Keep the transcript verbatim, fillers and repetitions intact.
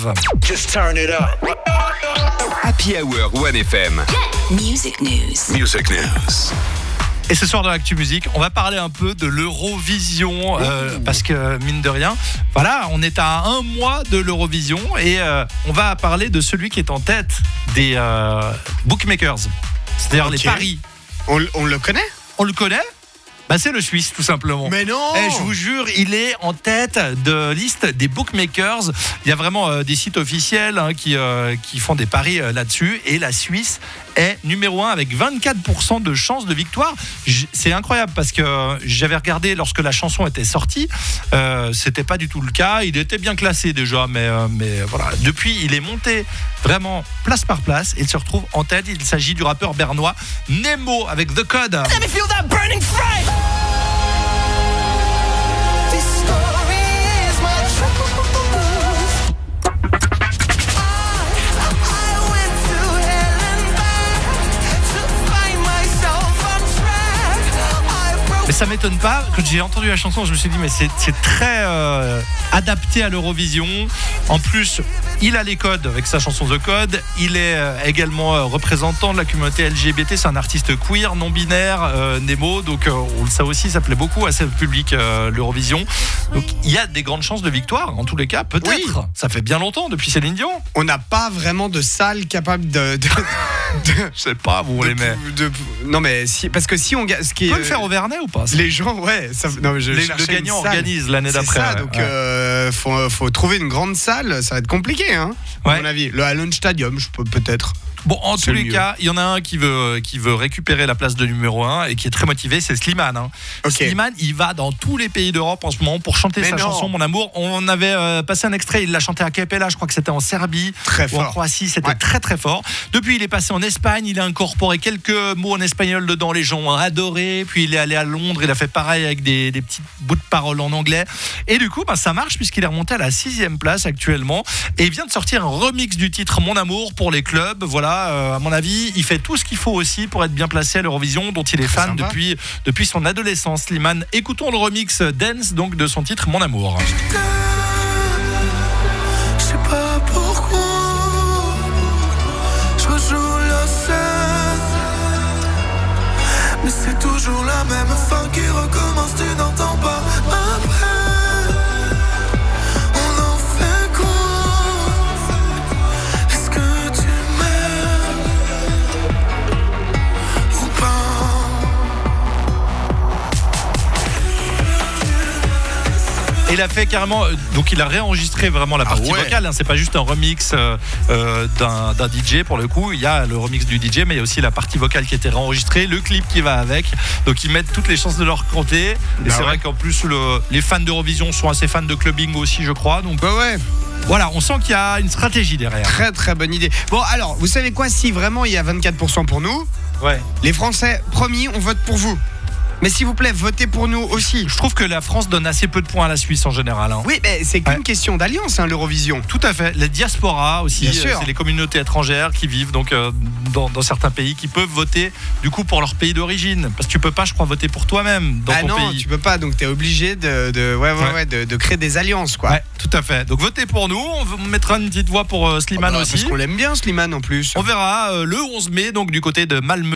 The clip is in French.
Love. Just turn it up. Happy Hour One F M. Music News. Music News. Et ce soir dans l'Actu Musique, on va parler un peu de l'Eurovision euh, parce que mine de rien, voilà, on est à un mois de l'Eurovision et euh, on va parler de celui qui est en tête des euh, bookmakers, c'est-à-dire okay. les paris. On, on le connaît ? On le connaît ? Bah c'est le Suisse tout simplement. Mais non. Eh, je vous jure, il est en tête de liste des bookmakers. Il y a vraiment euh, des sites officiels hein, qui, euh, qui font des paris euh, là-dessus. Et la Suisse est numéro un avec vingt-quatre pour cent de chances de victoire. J- c'est incroyable parce que j'avais regardé lorsque la chanson était sortie. Euh, c'était pas du tout le cas. Il était bien classé déjà, mais, euh, mais voilà. Depuis, il est monté vraiment place par place et il se retrouve en tête. Il s'agit du rappeur bernois Nemo avec The Code. Let me feel that burning flame. This story is my truth. I, I went to hell and back to find myself on track. I broke. Mais ça m'étonne pas, quand j'ai entendu la chanson, je me suis dit mais c'est, c'est très euh, adapté à l'Eurovision. En plus, il a les codes avec sa chanson The Code. Il est euh, également euh, représentant de la communauté L G B T. C'est un artiste queer, non binaire, euh, Nemo. Donc euh, on le sait aussi, ça plaît beaucoup à ce public euh, l'Eurovision. Donc il y a des grandes chances de victoire. En tous les cas, peut-être. Oui. Ça fait bien longtemps depuis Céline Dion. On n'a pas vraiment de salle capable de. de, de Je sais pas, vous de- les met. de- non mais si, parce que si on gagne, ce qui On est peut le faire au Vernet ou pas ça les gens, ouais. Ça, non mais je Les- cherchais Le gagnant une salle. organise l'année C'est d'après. ça, ouais. donc Ouais. euh, faut, faut trouver une grande salle, ça va être compliqué, hein. Ouais. À mon avis, le Allen Stadium, je peux peut-être. Bon, en C'est tous le les mieux. cas, il y en a un qui veut, qui veut récupérer la place de numéro un et qui est très motivé, c'est Slimane. Hein. Ok. Slimane, il va dans tous les pays d'Europe en ce moment pour chanter Mais sa non. chanson Mon Amour. On avait euh, passé un extrait, il l'a chanté à Cappella, je crois que c'était en Serbie Très ou en fort. Croatie, c'était Ouais. très très fort. Depuis, il est passé en Espagne, il a incorporé quelques mots en espagnol dedans, les gens ont adoré. Puis il est allé à Londres, il a fait pareil avec des, des petits bouts de paroles en anglais. Et du coup, bah, ça marche puisqu'il est remonté à la sixième place actuellement. Et il vient de sortir un remix du titre Mon Amour pour les clubs. Voilà, euh, à mon avis, il fait tout ce qu'il faut aussi pour être bien placé à l'Eurovision, dont il est Très fan sympa. depuis, depuis son adolescence. Slimane, écoutons le remix dance donc de son titre Mon Amour. Je sais pas pourquoi je rejoue la scène, mais c'est toujours la même fin qui recommence. Tu n'entends pas après. On en fait quoi? Est-ce que tu m'aimes ou pas? Et il a fait carrément, euh, donc il a réenregistré vraiment la partie Ah ouais. vocale. Hein, c'est pas juste un remix euh, euh, d'un, d'un D J pour le coup. Il y a le remix du D J, mais il y a aussi la partie vocale qui a été réenregistrée, le clip qui va avec. Donc ils mettent toutes les chances de leur côté. Et Bah c'est ouais. vrai qu'en plus le, les fans d'Eurovision sont assez fans de clubbing aussi, je crois. Donc Ouais ouais. voilà, on sent qu'il y a une stratégie derrière. Très très bonne idée. Bon alors, vous savez quoi, si vraiment il y a vingt-quatre pour cent pour nous, Ouais. les Français, promis, on vote pour vous. Mais s'il vous plaît, votez pour nous aussi. Je trouve que la France donne assez peu de points à la Suisse en général. Hein. Oui, mais c'est qu'une Ouais. question d'alliance, hein, l'Eurovision. Tout à fait. Les diasporas aussi, Bien sûr. euh, c'est les communautés étrangères qui vivent donc euh, dans, dans certains pays qui peuvent voter du coup pour leur pays d'origine. Parce que tu peux pas, je crois, voter pour toi-même dans Ah ton non, pays. tu peux pas, donc t'es obligé de, de, ouais, ouais, Ouais. ouais, de, de créer des alliances, quoi. Ouais, tout à fait. Donc votez pour nous. On vous mettra une petite voix pour euh, Ah Slimane bah, aussi. Parce qu'on l'aime bien, Slimane, en plus. On verra euh, le onze mai donc du côté de Malmö.